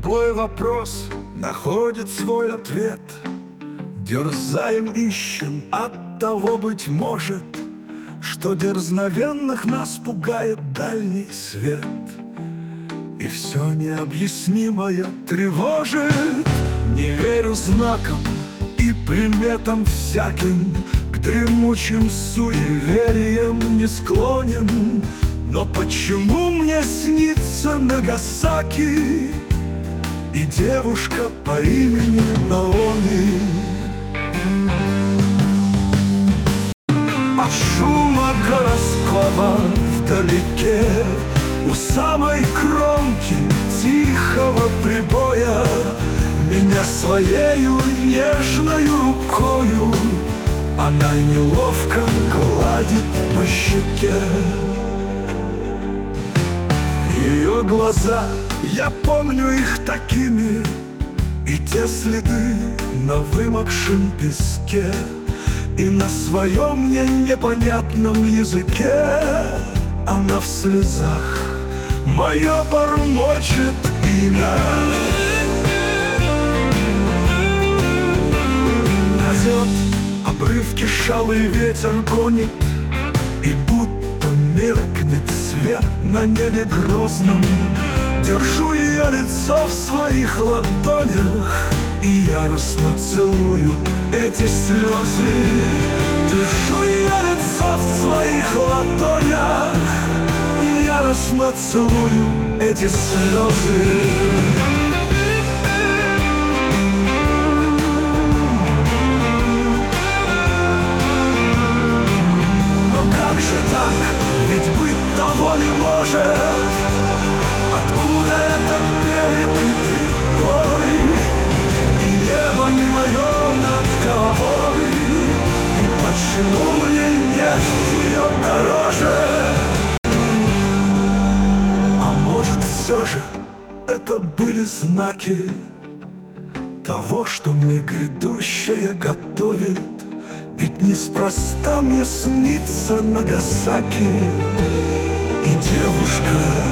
любой вопрос находит свой ответ. Дерзаем, ищем, от того, быть может, что дерзновенных нас пугает дальний свет. И все необъяснимое тревожит. Не верю знакам и приметам всяким, к дремучим суевериям не склонен. Но почему мне снится Нагасаки и девушка по имени Наоми? От шума гороскопа вдалеке, у самой кромки тихого прибоя, меня своею нежною рукою она неловко гладит по щеке. Ее глаза, я помню их такими, и те следы на вымокшем песке, и на своем мне непонятном языке она в слезах мое бормочет имя. Назад обрывки шалый ветер гонит, и будто меркнет свет на небе грозном. Держу ее лицо в своих ладонях и яростно целую эти слезы. Держу ее лицо в своих ладонях и яростно целую эти слезы. Ведь быть того не может. Откуда этот перепытый бой? И небо не мое над головой. И почему мне нет ее дороже? А может, все же это были знаки того, что мне грядущее готовит? Ведь неспроста мне снится Нагасаки и девушка